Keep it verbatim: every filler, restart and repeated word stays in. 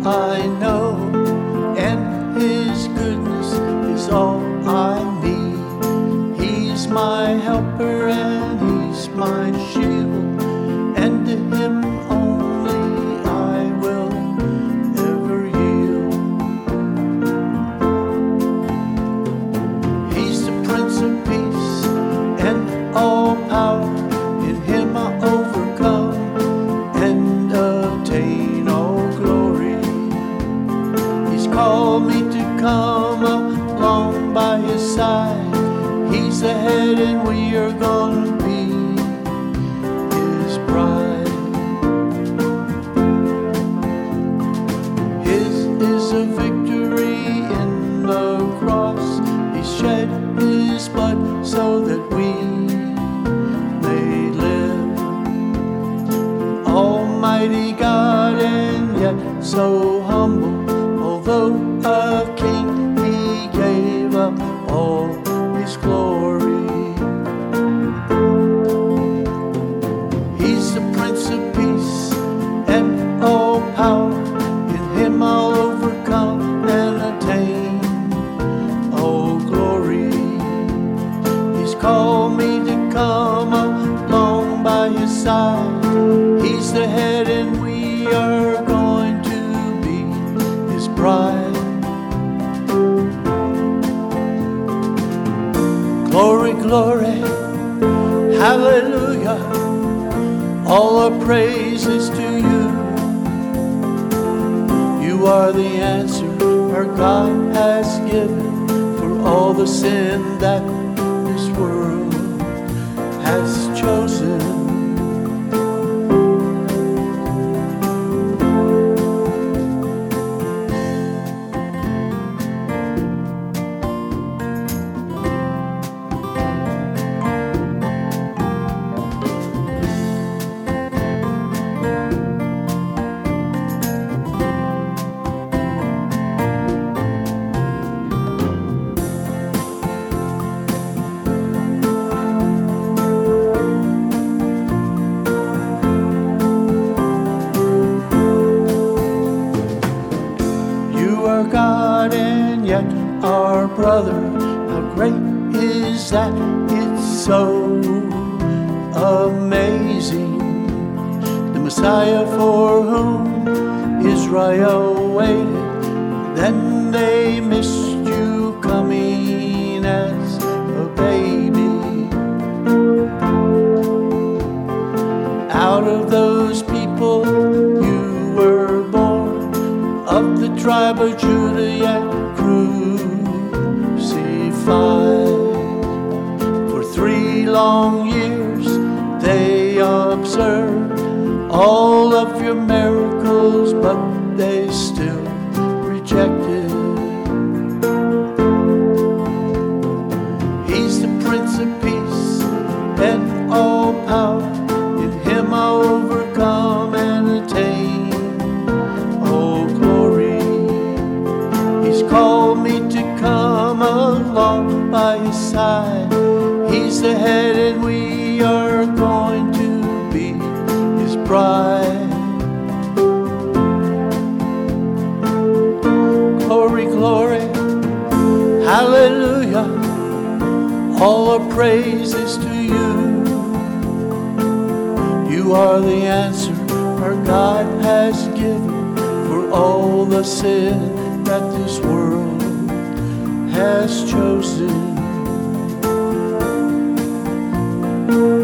I know, and His goodness is all I need. He's my helper and He's my shield, and to Him only I will ever yield. He's the Prince of Peace and all power. In Him I overcome and obtain all glory. He's called me to come along by His side. He's the head and we are gonna be His bride. His is a victory in the cross. He shed His blood so that we may live. Almighty God, and yet so humble. Although a king, He gave up all His glory. He's the Prince of Peace and all power. In Him I'll overcome and attain all glory. He's called me to come along by His side. He's the head and we are going to be His bride. Glory, glory, hallelujah. All our praise is to you. You are the answer our God has given for all the sin that this world has chosen. God and yet our brother, how great is that? It's so amazing. The Messiah for whom Israel waited, then they missed you coming as a baby. Out of those people you were born, of the tribe of Judah yet crucified. For three long years they observed all of your miracles, but they still rejected. He's the Prince of Peace and all power. In Him I'll overcome and attain all glory. He's called me to come along by His side. He's the head and we are going to be His bride. Glory, glory, hallelujah. All our praise is to you. You are the answer our God has given for all the sin that this world has chosen.